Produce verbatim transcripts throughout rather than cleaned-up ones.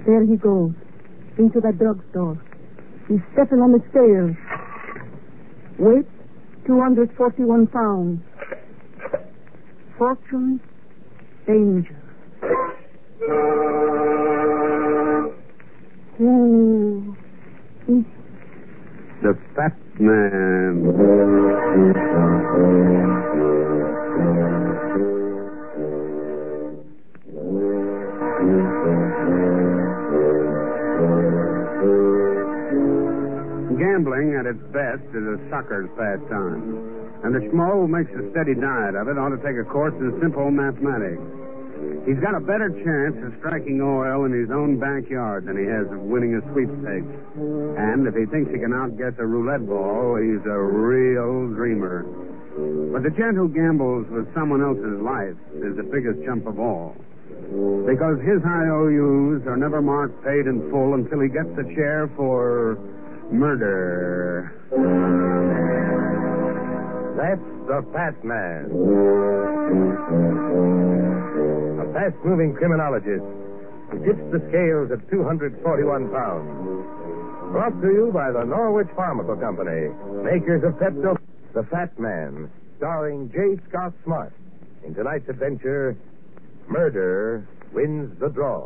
There he goes. Into that drugstore. He's stepping on the scales. Weight, two hundred forty-one pounds. Fortune, danger. Ooh. The Fat Man. Gambling at its best is a sucker's pastime. And the schmo who makes a steady diet of it ought to take a course in simple mathematics. He's got a better chance of striking oil in his own backyard than he has of winning a sweepstakes. And if he thinks he can outguess a roulette ball, he's a real dreamer. But the gent who gambles with someone else's life is the biggest chump of all. Because his I O Us are never marked paid in full until he gets a chair for murder. That's the Fat Man. A fast-moving criminologist who tips the scales at two hundred forty-one pounds. Brought to you by the Norwich Pharmaceutical Company, makers of Pepto. The Fat Man, starring J. Scott Smart. In tonight's adventure, Murder Wins the Draw.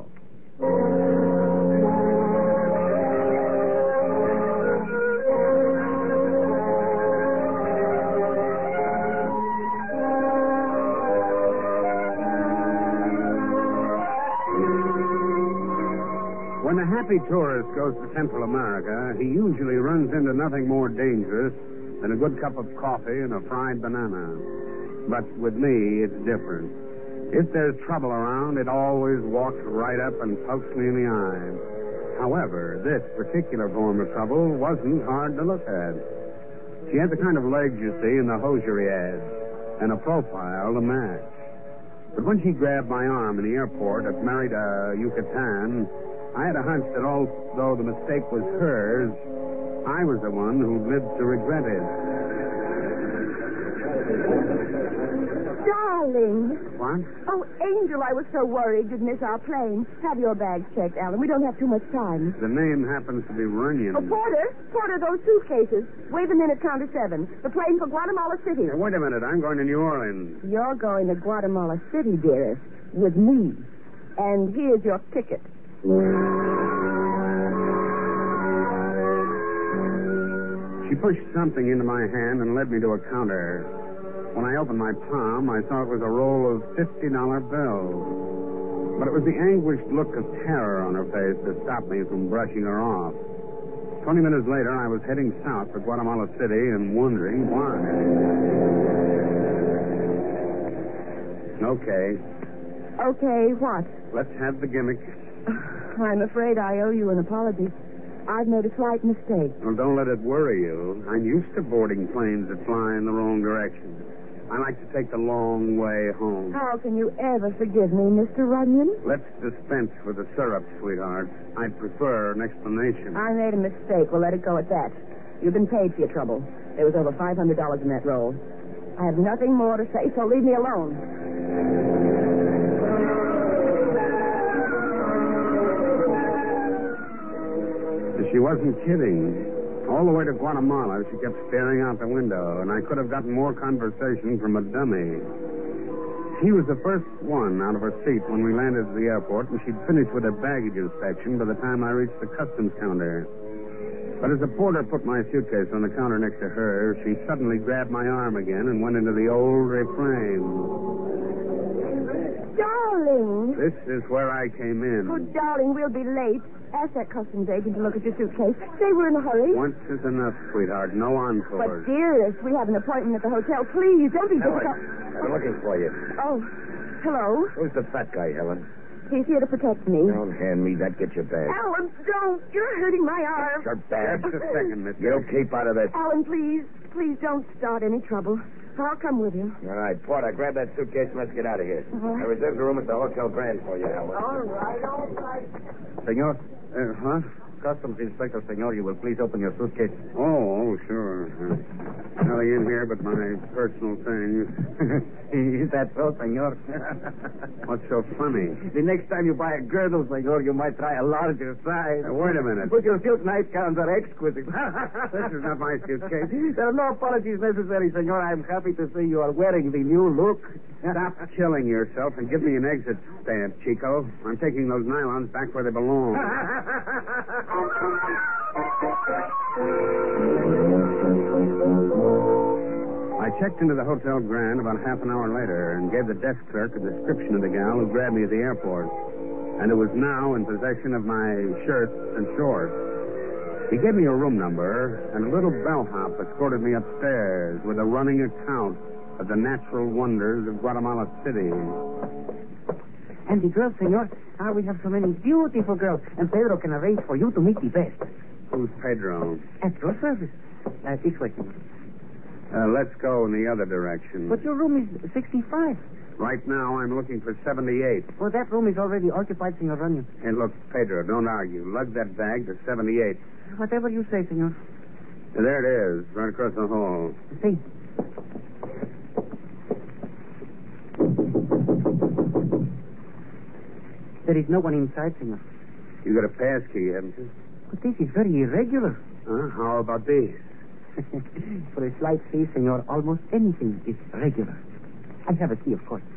When the happy tourist goes to Central America, he usually runs into nothing more dangerous than a good cup of coffee and a fried banana. But with me, it's different. If there's trouble around, it always walks right up and pokes me in the eye. However, this particular form of trouble wasn't hard to look at. She had the kind of legs you see in the hosiery ads, and a profile to match. But when she grabbed my arm in the airport at Merida, Yucatan, I had a hunch that although the mistake was hers, I was the one who lived to regret it. Darling. What? Oh, Angel, I was so worried you'd miss our plane. Have your bags checked, Alan. We don't have too much time. The name happens to be Runyon. Oh, Porter. Porter, those suitcases. Wave them in at counter seven. The plane for Guatemala City. Now, wait a minute. I'm going to New Orleans. You're going to Guatemala City, dearest, with me. And here's your ticket. She pushed something into my hand and led me to a counter. When I opened my palm, I saw it was a roll of fifty-dollar bills. But it was the anguished look of terror on her face that stopped me from brushing her off. Twenty minutes later, I was heading south for Guatemala City and wondering why. Okay. Okay, what? Let's have the gimmick. I'm afraid I owe you an apology. I've made a slight mistake. Well, don't let it worry you. I'm used to boarding planes that fly in the wrong direction. I like to take the long way home. How can you ever forgive me, Mister Runyon? Let's dispense with the syrup, sweetheart. I'd prefer an explanation. I made a mistake. We'll let it go at that. You've been paid for your trouble. There was over five hundred dollars in that roll. I have nothing more to say, so leave me alone. She wasn't kidding. All the way to Guatemala, she kept staring out the window, and I could have gotten more conversation from a dummy. She was the first one out of her seat when we landed at the airport, and she'd finished with her baggage inspection by the time I reached the customs counter. But as the porter put my suitcase on the counter next to her, she suddenly grabbed my arm again and went into the old refrain. Darling. This is where I came in. Oh, darling, we'll be late. Ask that customs agent to look at your suitcase. Say we're in a hurry. Once is enough, sweetheart. No encores. But, dearest, we have an appointment at the hotel. Please, don't be Helen, difficult. I've been looking for you. Oh, hello? Who's the fat guy, Helen? He's here to protect me. Don't hand me that. Get your bag. Alan, don't. You're hurting my arm. Your bag. Just a second, mister. You keep out of this. Alan, please. Please don't start any trouble. I'll come with you. All right, Porter, grab that suitcase and let's get out of here. Uh-huh. I reserved a room at the Hotel Grand for you, Helen. All right, all right. Senor, uh, huh? customs inspector, senor, you will please open your suitcase. Oh, oh, sure. Uh, nothing in here but my personal things. Is that so, senor? What's so funny? The next time you buy a girdle, senor, you might try a larger size. Uh, wait a minute. But your silk nightgowns are exquisite. This is not my suitcase. There are no apologies necessary, senor. I'm happy to see you are wearing the new look. Stop killing yourself and give me an exit stamp, Chico. I'm taking those nylons back where they belong. I checked into the Hotel Grand about half an hour later and gave the desk clerk a description of the gal who grabbed me at the airport. And it was now in possession of my shirts and shorts. He gave me a room number, and a little bellhop escorted me upstairs with a running account of the natural wonders of Guatemala City. And the girls, senor, ah, we have so many beautiful girls, and Pedro can arrange for you to meet the best. Who's Pedro? At your service. Uh, this way, senor. Uh, let's go in the other direction. But your room is sixty-five. Right now, I'm looking for seventy-eight. Well, that room is already occupied, senor Runyon. And look, Pedro, don't argue. Lug that bag to seventy-eight. Whatever you say, senor. There it is, right across the hall. See. There is no one inside, senor. You got a pass key, haven't you? But this is very irregular. Huh? How about this? For a slight fee, senor, almost anything is regular. I have a key, of course.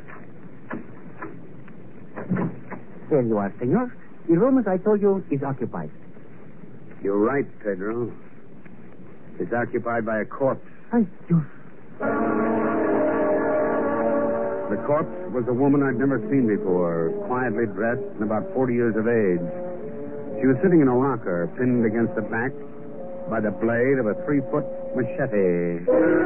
There you are, senor. The room, as I told you, is occupied. You're right, Pedro. It's occupied by a corpse. Ay, Dios. The corpse was a woman I'd never seen before, quietly dressed and about forty years of age. She was sitting in a rocker, pinned against the back by the blade of a three-foot machete.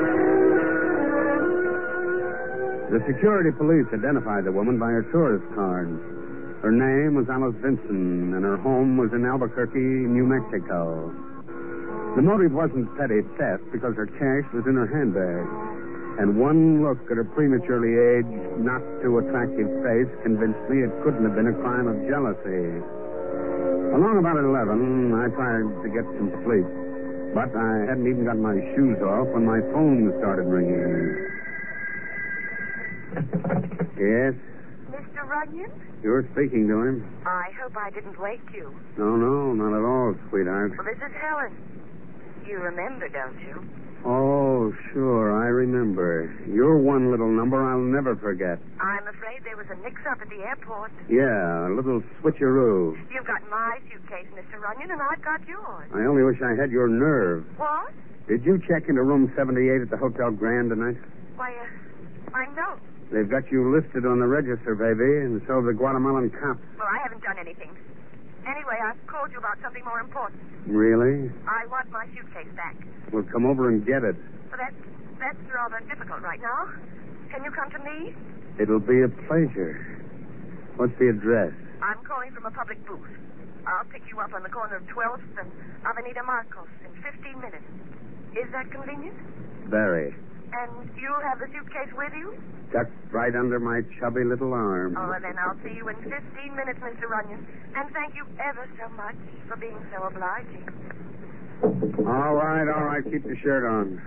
The security police identified the woman by her tourist card. Her name was Alice Vinson, and her home was in Albuquerque, New Mexico. The motive wasn't petty theft because her cash was in her handbag. And one look at her prematurely aged, not too attractive face convinced me it couldn't have been a crime of jealousy. Along about eleven, I tried to get some sleep. But I hadn't even got my shoes off when my phone started ringing. Yes? Mister Runyon? You're speaking to him. I hope I didn't wake you. No, no, not at all, sweetheart. Well, this is Helen. You remember, don't you? Oh, sure, I remember. You're one little number I'll never forget. I'm afraid there was a mix-up at the airport. Yeah, a little switcheroo. You've got my suitcase, Mister Runyon, and I've got yours. I only wish I had your nerve. What? Did you check into room seventy-eight at the Hotel Grand tonight? Why, uh, I know. They've got you listed on the register, baby, and so have the Guatemalan cops. Well, I haven't done anything. Anyway, I've called you about something more important. Really? I want my suitcase back. Well, come over and get it. Well, that's, that's rather difficult right now. Can you come to me? It'll be a pleasure. What's the address? I'm calling from a public booth. I'll pick you up on the corner of twelfth and Avenida Marcos in fifteen minutes. Is that convenient? Very. And you'll have the suitcase with you? Tucked right under my chubby little arm. Oh, then I'll see you in fifteen minutes, Mister Runyon. And thank you ever so much for being so obliging. All right, all right. Keep the shirt on.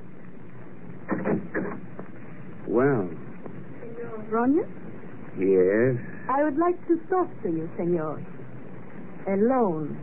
Well. Senor Runyon? Yes? I would like to talk to you, senor. Alone.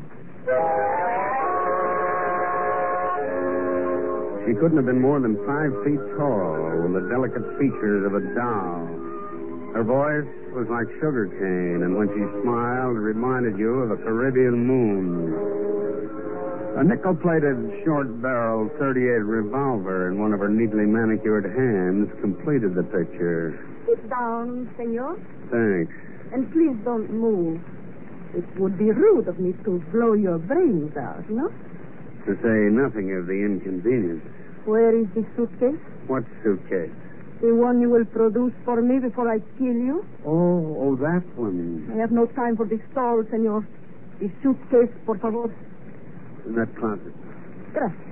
She couldn't have been more than five feet tall, with the delicate features of a doll. Her voice was like sugar cane, and when she smiled, it reminded you of a Caribbean moon. A nickel-plated, short-barreled thirty-eight revolver in one of her neatly manicured hands completed the picture. Sit down, senor. Thanks. And please don't move. It would be rude of me to blow your brains out, no? To say nothing of the inconvenience. Where is the suitcase? What suitcase? The one you will produce for me before I kill you? Oh, oh, that one. I have no time for this stall, senor. The suitcase, por favor. In that closet. Gracias.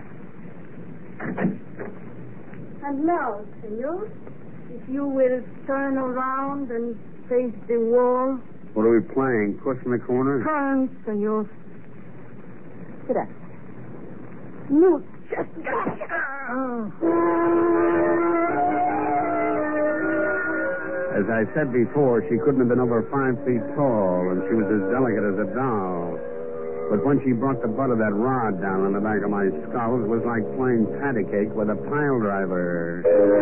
And now, senor, if you will turn around and face the wall. What are we playing? Puss in the corner? Turn, senor. Sit up. You just... As I said before, she couldn't have been over five feet tall, and she was as delicate as a doll. But when she brought the butt of that rod down on the back of my skull, it was like playing patty cake with a pile driver.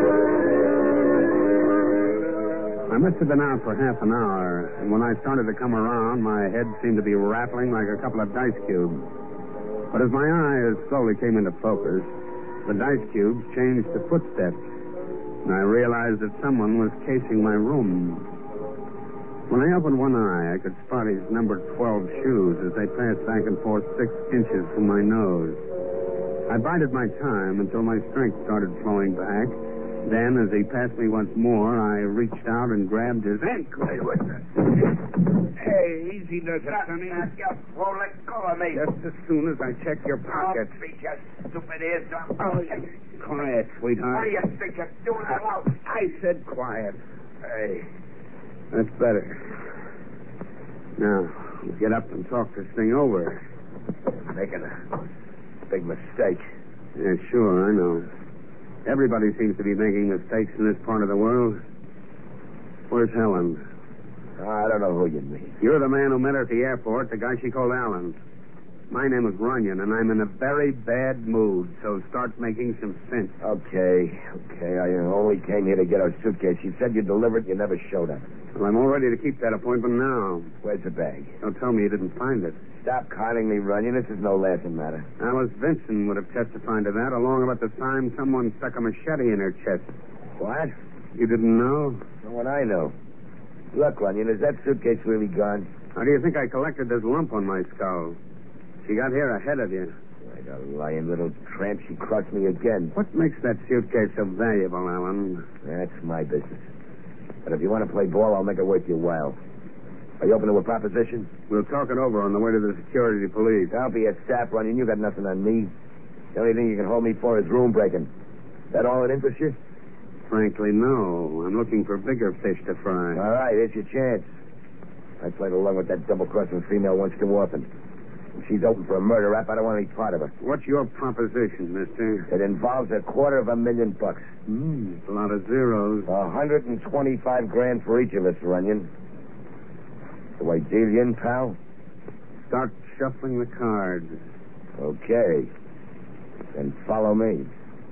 I must have been out for half an hour, and when I started to come around, my head seemed to be rattling like a couple of dice cubes. But as my eyes slowly came into focus, the dice cubes changed to footsteps, and I realized that someone was casing my room. When I opened one eye, I could spot his number twelve shoes as they passed back and forth six inches from my nose. I bided my time until my strength started flowing back. Then, as he passed me once more, I reached out and grabbed his ankle. Hey, easy does it, Sonny. You won't let go of me. Just as soon as I check your pockets. Don't beat your stupid ears off. Oh, quiet, sweetheart. What do you think you're doing alone? I said quiet. Hey. That's better. Now, get up and talk this thing over. Making a big mistake. Yeah, sure, I know. Everybody seems to be making mistakes in this part of the world. Where's Helen? Oh, I don't know who you mean. You're the man who met her at the airport, the guy she called Alan. My name is Runyon, and I'm in a very bad mood, so start making some sense. Okay, okay. I only came here to get our suitcase. You said you delivered, you never showed up. Well, I'm all ready to keep that appointment now. Where's the bag? Don't tell me you didn't find it. Stop conning me, Runyon. This is no laughing matter. Alice Vinson would have testified to that, along about the time someone stuck a machete in her chest. What? You didn't know? Well, what I know. Look, Runyon, is that suitcase really gone? How do you think I collected this lump on my skull? She got here ahead of you. Like a lying little tramp, she crossed me again. What makes that suitcase so valuable, Alan? That's my business. But if you want to play ball, I'll make it worth your while. Are you open to a proposition? We'll talk it over on the way to the security police. Don't be a sap, Runyon. You got nothing on me. The only thing you can hold me for is room breaking. That all that interests you? Frankly, no. I'm looking for bigger fish to fry. All right, here's your chance. I played along with that double-crossing female once too often. If she's open for a murder rap, I don't want any part of her. What's your proposition, mister? It involves a quarter of a million bucks. Hmm, a lot of zeros. A hundred and twenty-five grand for each of us, Runyon. Do I deal you in, pal? Start shuffling the cards. Okay. Then follow me.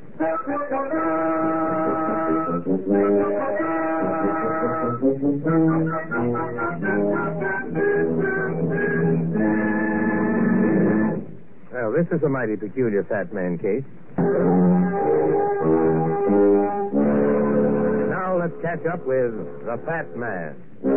Well, this is a mighty peculiar fat man case. Now let's catch up with the Fat Man.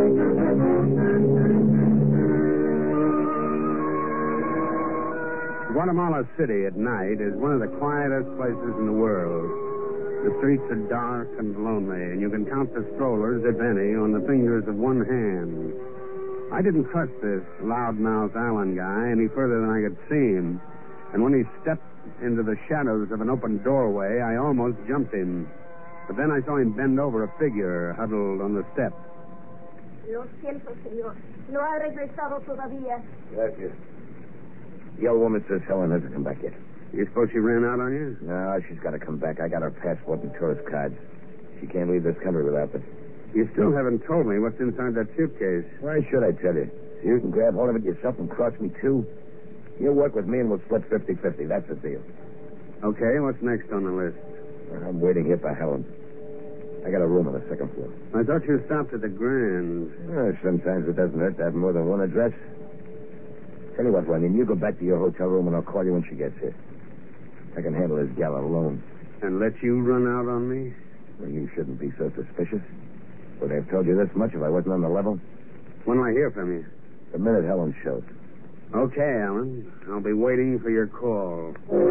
Guatemala City at night is one of the quietest places in the world. The streets are dark and lonely, and you can count the strollers, if any, on the fingers of one hand. I didn't trust this loudmouth Allen guy any further than I could see him. And when he stepped into the shadows of an open doorway, I almost jumped him. But then I saw him bend over a figure huddled on the step. Lo siento, señor. No ha regresado todavía. Gracias. The old woman says Helen hasn't come back yet. You suppose she ran out on you? No, she's got to come back. I got her passport and tourist cards. She can't leave this country without them. You still haven't told me what's inside that suitcase. Why should I tell you? So you can grab hold of it yourself and cross me, too? You work with me and we'll split fifty-fifty. That's the deal. Okay, what's next on the list? I'm waiting here for Helen. I got a room on the second floor. I thought you stopped at the Grand. Uh, sometimes it doesn't hurt to have more than one address. Tell you what, Runyon, you go back to your hotel room and I'll call you when she gets here. I can handle this gal alone. And let you run out on me? Well, you shouldn't be so suspicious. Would I have told you this much if I wasn't on the level? When will I hear from you? The minute Helen shows. Okay, Alan. I'll be waiting for your call.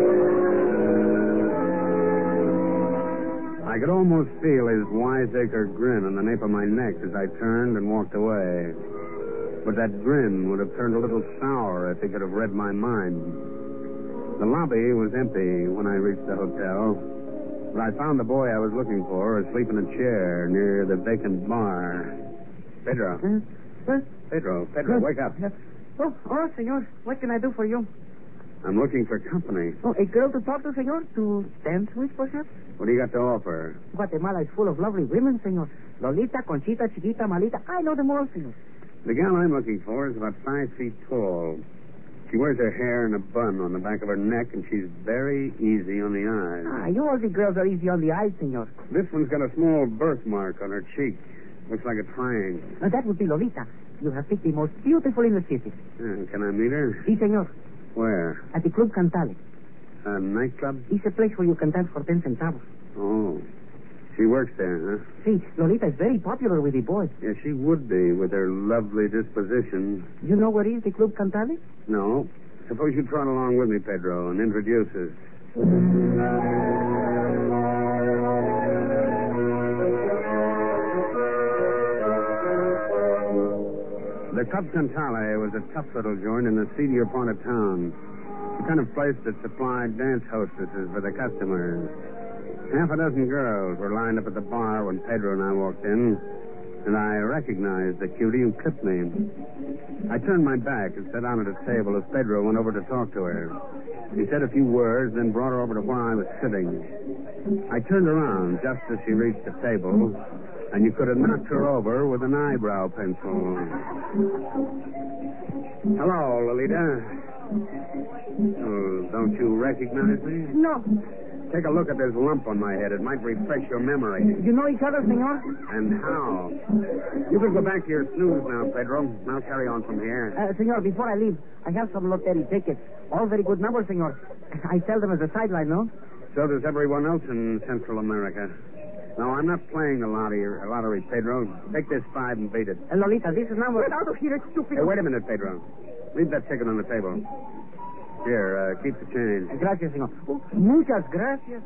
I could almost feel his wiseacre grin on the nape of my neck as I turned and walked away. But that grin would have turned a little sour if he could have read my mind. The lobby was empty when I reached the hotel, but I found the boy I was looking for asleep in a chair near the vacant bar. Pedro. Huh? Huh? Pedro, Pedro, wake up. Oh, oh, senor. What can I do for you? I'm looking for company. Oh, a girl to talk to, senor? To dance with, perhaps? What do you got to offer? Guatemala is full of lovely women, senor. Lolita, Conchita, Chiquita, Malita. I know them all, senor. The gal I'm looking for is about five feet tall. She wears her hair in a bun on the back of her neck, and she's very easy on the eyes. Ah, you all the girls are easy on the eyes, senor. This one's got a small birthmark on her cheek. Looks like a triangle. Uh, that would be Lolita. You have picked the most beautiful in the city. Uh, can I meet her? Si, senor. Where? At the Club Cantale. A nightclub? It's a place where you can dance for ten centavos. Oh. She works there, huh? See, Lolita is very popular with the boys. Yeah, she would be with her lovely disposition. You know where is the Club Cantale? No. Suppose you trot along with me, Pedro, and introduce us. The Club Cantale was a tough little joint in the seedier part of town. The kind of place that supplied dance hostesses for the customers. Half a dozen girls were lined up at the bar when Pedro and I walked in, and I recognized the cutie who clipped me. I turned my back and sat down at a table as Pedro went over to talk to her. He said a few words, then brought her over to where I was sitting. I turned around just as she reached the table, and you could have knocked her over with an eyebrow pencil. Hello, Lolita. Oh, don't you recognize me? No. Take a look at this lump on my head. It might refresh your memory. You know each other, senor? And how? You can go back to your snooze now, Pedro. I'll carry on from here. Uh, senor, before I leave, I have some lottery tickets. All very good numbers, senor. I sell them as a sideline, no? So does everyone else in Central America. No, I'm not playing the lottery, lottery, Pedro. Take this five and beat it. Uh, Lolita, this is number... Get out of here, stupid. Hey, wait a minute, Pedro. Leave that ticket on the table. Here, uh, keep the change. Gracias, senor. Oh, muchas gracias.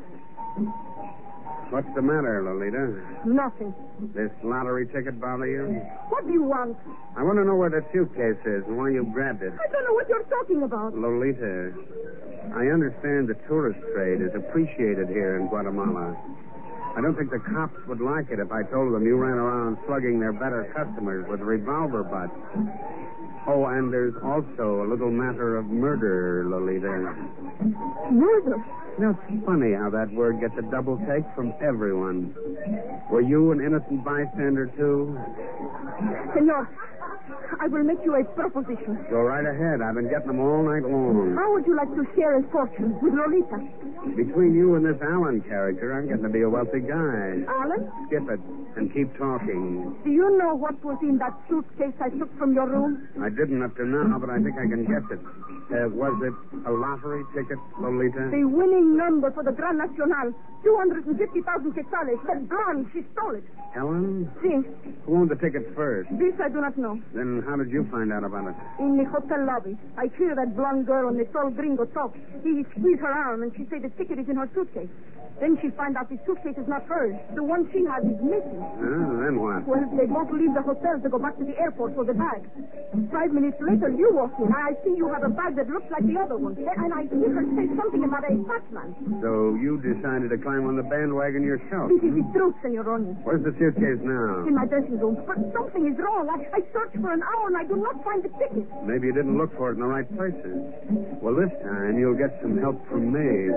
What's the matter, Lolita? Nothing. This lottery ticket bother you? What do you want? I want to know where the suitcase is and why you grabbed it. I don't know what you're talking about. Lolita, I understand the tourist trade is appreciated here in Guatemala. I don't think the cops would like it if I told them you ran around slugging their better customers with revolver butts. Oh, and there's also a little matter of murder, Lolita. Murder? You know, it's funny how that word gets a double take from everyone. Were you an innocent bystander, too? Senor, I will make you a proposition. Go right ahead. I've been getting them all night long. How would you like to share a fortune with Lolita? Between you and this Allen character, I'm getting to be a wealthy guy. Alan? Skip it and keep talking. Do you know what was in that suitcase I took from your room? I didn't up to now, but I think I can guess it. Uh, was it a lottery ticket, Lolita? The winning number for the Gran Nacional. two hundred fifty thousand quetzales. That blonde, she stole it. Helen? See, Who owned the tickets first? this I do not know. Then how did you find out about it? In the hotel lobby, I hear that blonde girl and the tall gringo talk. He squeezed her arm and she said the ticket is in her suitcase. Then she find out the suitcase is not hers. The one she has is missing. Uh, then what? Well, they both leave the hotel to go back to the airport for the bag. Five minutes later, you walk in. I see you have a bag that looks like the other one. And I hear her say something about a Batman. So you decided to climb on the bandwagon yourself? This is the truth, Senor Ronnie. Where's the suitcase now? In my dressing room. But something is wrong. I, I searched for an hour and I do not find the ticket. Maybe you didn't look for it in the right places. Well, this time you'll get some help from me.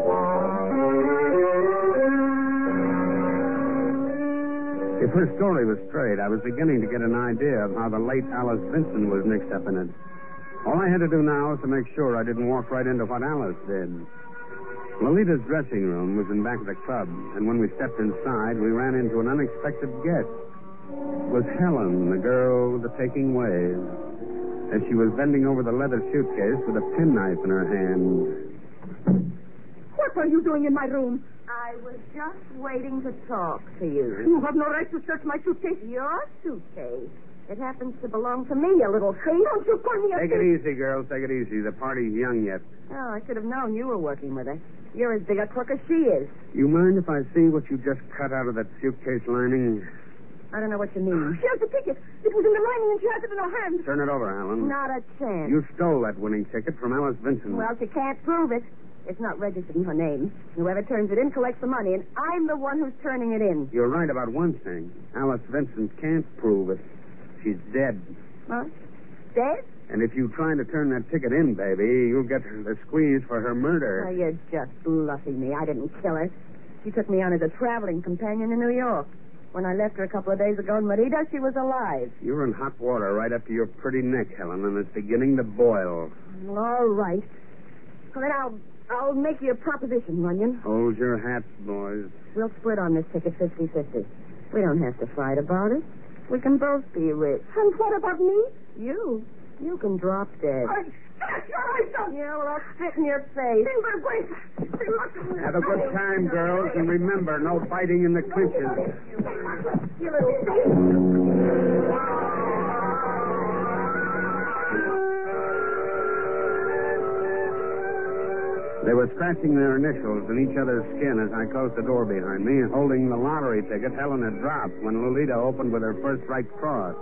If her story was straight, I was beginning to get an idea of how the late Alice Vinson was mixed up in it. All I had to do now was to make sure I didn't walk right into what Alice did. Lolita's dressing room was in back of the club, and when we stepped inside, we ran into an unexpected guest. It was Helen, the girl with the taking waves, as she was bending over the leather suitcase with a penknife in her hand. What are you doing in my room? I was just waiting to talk to you. You have no right to search my suitcase. Your suitcase. It happens to belong to me, a little thief. Don't you call me a Take it easy, girls. Take it easy. The party's young yet. Oh, I should have known you were working with her. You're as big a crook as she is. You mind if I see what you just cut out of that suitcase lining? I don't know what you mean. She has the ticket. It was in the lining and she has it in her hand. Turn it over, Alan. Not a chance. You stole that winning ticket from Alice Vinson. Well, she can't prove it. It's not registered in her name. Whoever turns it in collects the money, and I'm the one who's turning it in. You're right about one thing. Alice Vincent can't prove it. She's dead. What? dead? And if you try to turn that ticket in, baby, you'll get the squeeze for her murder. Oh, you're just bluffing me. I didn't kill her. She took me on as a traveling companion in New York. When I left her a couple of days ago in Merida, she was alive. You're in hot water right up to your pretty neck, Helen, and it's beginning to boil. All right. Well, then I'll, I'll make you a proposition, Runyon. Hold your hats, boys. We'll split on this ticket fifty-fifty. We don't have to fight about it. We can both be rich. And what about me? You. You can drop dead. I smash your eyes out. Yeah, well, I'll spit in your face. Have a good time, girls, and remember, no fighting in the clinches. You little thief. They were scratching their initials in each other's skin as I closed the door behind me, holding the lottery ticket Helen had dropped when Lolita opened with her first right cross.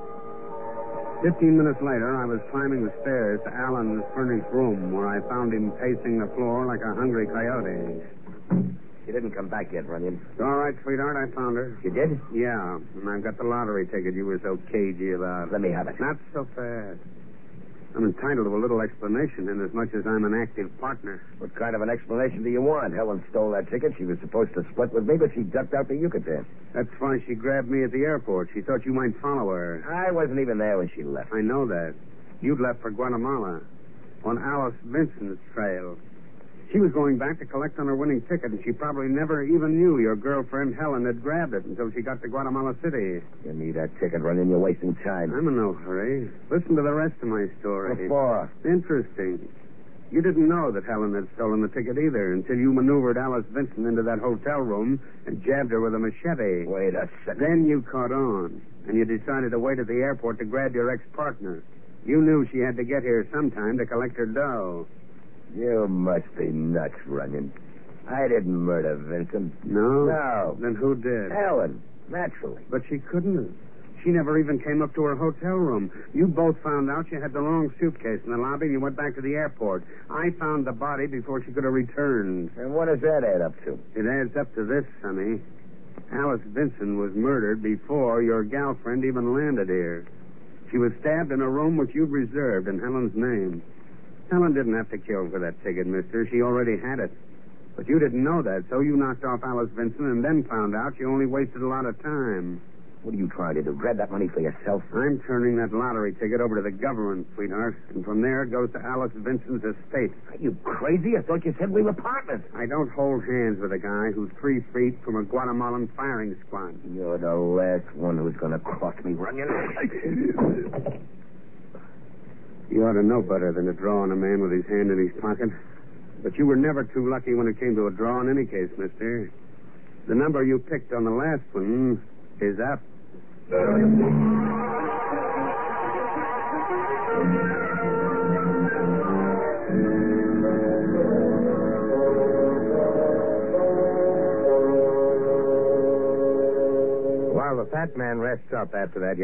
Fifteen minutes later, I was climbing the stairs to Alan's furnished room, where I found him pacing the floor like a hungry coyote. She didn't come back yet, Runyon. It's all right, sweetheart. I found her. You did? Yeah, and I've got the lottery ticket you were so cagey about. Let me have it. Not so fast. I'm entitled to a little explanation, in as much as I'm an active partner. What kind of an explanation do you want? Helen stole that ticket. She was supposed to split with me, but she ducked out to Yucatan. That's why she grabbed me at the airport. She thought you might follow her. I wasn't even there when she left. I know that. You'd left for Guatemala on Alice Vincent's trail. She was going back to collect on her winning ticket, and she probably never even knew your girlfriend Helen had grabbed it until she got to Guatemala City. You need that ticket, Runyon. You're wasting time. I'm in no hurry. Listen to the rest of my story. What for? Interesting. You didn't know that Helen had stolen the ticket either until you maneuvered Alice Vincent into that hotel room and jabbed her with a machete. Wait a second. Then you caught on, and you decided to wait at the airport to grab your ex-partner. You knew she had to get here sometime to collect her dough. You must be nuts, Runyon. I didn't murder Vincent. No? No. Then who did? Helen, naturally. But she couldn't have. She never even came up to her hotel room. You both found out she had the wrong suitcase in the lobby, and you went back to the airport. I found the body before she could have returned. And what does that add up to? It adds up to this, Sonny. Alice Vincent was murdered before your gal friend even landed here. She was stabbed in a room which you'd reserved in Helen's name. Helen didn't have to kill for that ticket, mister. She already had it. But you didn't know that, so you knocked off Alice Vincent and then found out you only wasted a lot of time. What are you trying to do? Grab that money for yourself? I'm turning that lottery ticket over to the government, sweetheart. And from there, it goes to Alice Vincent's estate. Are you crazy? I thought you said we were partners. I don't hold hands with a guy who's three feet from a Guatemalan firing squad. You're the last one who's going to cross me, Runyon. You ought to know better than to draw on a man with his hand in his pocket. But you were never too lucky when it came to a draw in any case, mister. The number you picked on the last one is up. While the fat man rests up after that